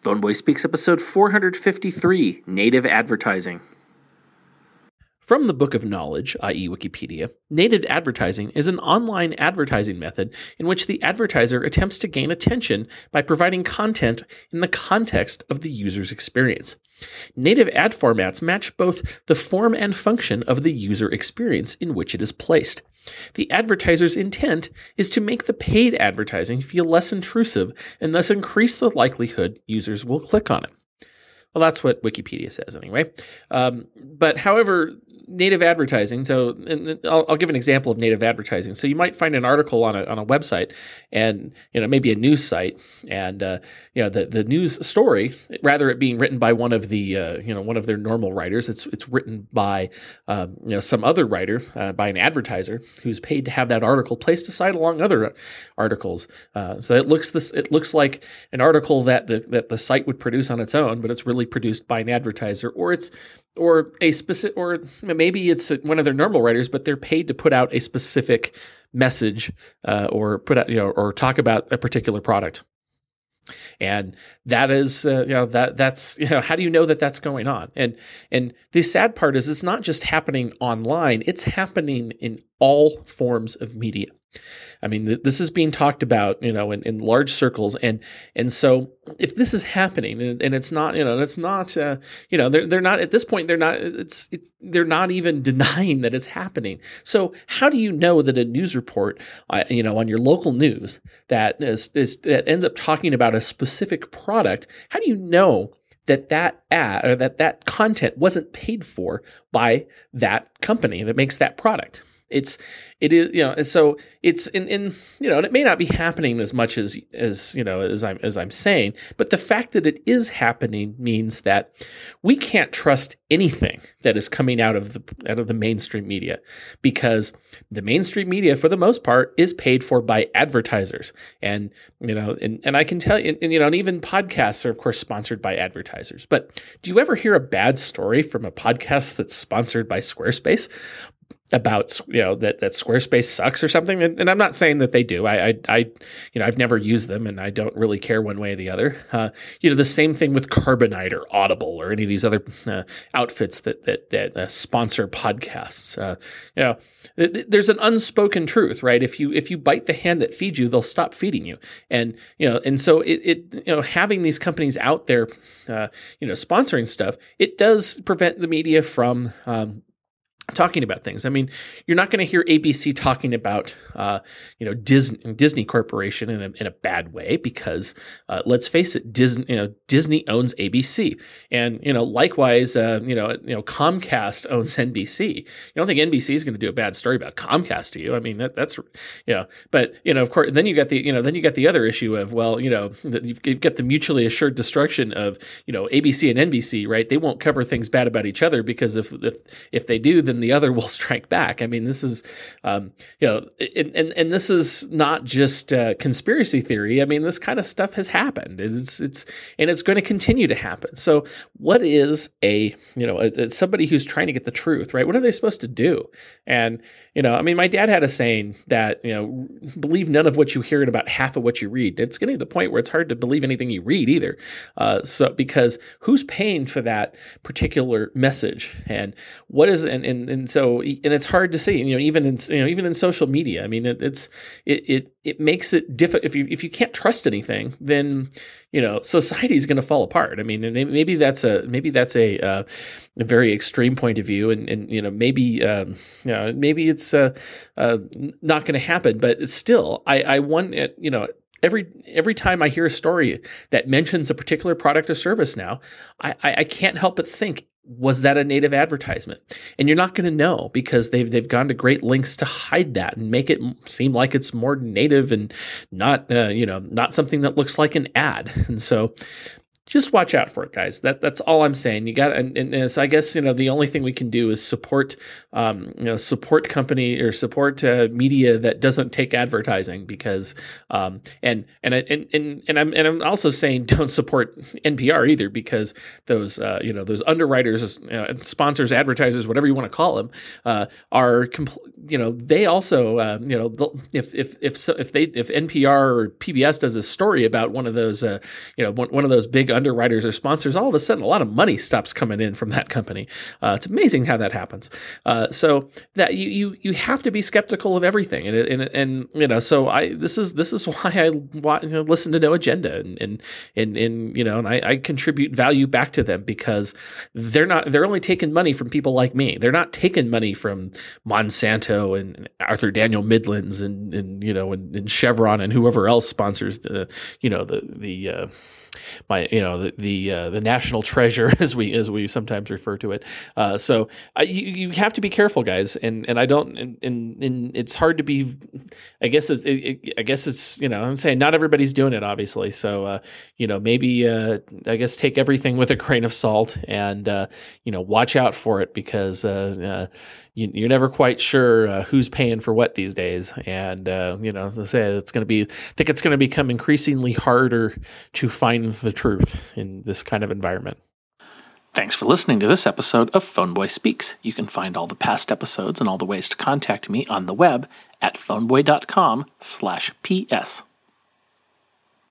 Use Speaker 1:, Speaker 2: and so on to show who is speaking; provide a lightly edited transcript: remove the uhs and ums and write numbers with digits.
Speaker 1: Phone Boy Speaks episode 453, Native Advertising. From the Book of Knowledge, i.e. Wikipedia, native advertising is an online advertising method in which the advertiser attempts to gain attention by providing content in the context of the user's experience. Native ad formats match both the form and function of the user experience in which it is placed. The advertiser's intent is to make the paid advertising feel less intrusive and thus increase the likelihood users will click on it. Well, that's what Wikipedia says anyway. But however, native advertising, so I'll give an example of native advertising. So you might find an article on a website and, maybe a news site, and, the news story, rather it being written by one of the, one of their normal writers, it's written by, some other writer, by an advertiser who's paid to have that article placed aside along other articles. So it looks like an article that the site would produce on its own, but it's really produced by an advertiser, or maybe it's one of their normal writers, but they're paid to put out a specific message or put out, or talk about a particular product. And that is, that's how do you know that that's going on? And the sad part is it's not just happening online; it's happening in all forms of media. I mean, this is being talked about, in large circles, and so if this is happening, and it's not, they're not at this point, they're not even denying that it's happening. So how do you know that a news report, on your local news that that ends up talking about a specific product? How do you know that ad or that content wasn't paid for by that company that makes that product? It is, so it's in, and it may not be happening as much as I'm saying, but the fact that it is happening means that we can't trust anything that is coming out of the mainstream media, because the mainstream media, for the most part, is paid for by advertisers, and I can tell you, and even podcasts are of course sponsored by advertisers. But do you ever hear a bad story from a podcast that's sponsored by Squarespace about that Squarespace sucks or something? And I'm not saying that they do. I've never used them, and I don't really care one way or the other. The same thing with Carbonite or Audible or any of these other outfits that sponsor podcasts. There's an unspoken truth, right? If you bite the hand that feeds you, they'll stop feeding you. And so having these companies out there, sponsoring stuff, it does prevent the media from talking about things. I mean, you're not going to hear ABC talking about, Disney Corporation in a bad way, because let's face it, Disney owns ABC, and likewise, Comcast owns NBC. You don't think NBC is going to do a bad story about Comcast, do you? I mean, that's but of course, then you got the other issue of, you've got the mutually assured destruction of ABC and NBC, right? They won't cover things bad about each other, because if they do, then the other will strike back. I mean, this is, and this is not just conspiracy theory. I mean, this kind of stuff has happened. It's going to continue to happen. So, what is somebody who's trying to get the truth, right? What are they supposed to do? And my dad had a saying that believe none of what you hear and about half of what you read. It's getting to the point where it's hard to believe anything you read either. So because who's paying for that particular message, and what is and so it's hard to see. Even in social media. I mean, it makes it difficult if you can't trust anything, then society is going to fall apart. I mean, and maybe that's a very extreme point of view, and maybe it's not going to happen. But still, I want every time I hear a story that mentions a particular product or service now, I can't help but think, was that a native advertisement? And you're not going to know, because they've gone to great lengths to hide that and make it seem like it's more native and not something that looks like an ad. And so just watch out for it, guys. That's all I'm saying. You got, and so I guess the only thing we can do is support company or support media that doesn't take advertising, because and I'm also saying don't support NPR either, because those those underwriters, sponsors, advertisers, whatever you want to call them, are they also if NPR or PBS does a story about one of those one of those big underwriters or sponsors, all of a sudden a lot of money stops coming in from that company. It's amazing how that happens. So that you have to be skeptical of everything, and so this is why I listen to No Agenda, and I contribute value back to them, because they're only taking money from people like me. They're not taking money from Monsanto and Arthur Daniel Midlands and Chevron and whoever else sponsors the national treasure, as we sometimes refer to it. So you have to be careful, guys, and I don't, and it's hard to be. I guess it's I'm saying not everybody's doing it, obviously. So maybe I guess take everything with a grain of salt, and watch out for it, because you're never quite sure who's paying for what these days. And as I say, I think it's going to become increasingly harder to find the truth in this kind of environment.
Speaker 2: Thanks for listening to this episode of Phoneboy Speaks. You can find all the past episodes and all the ways to contact me on the web at phoneboy.com/ps.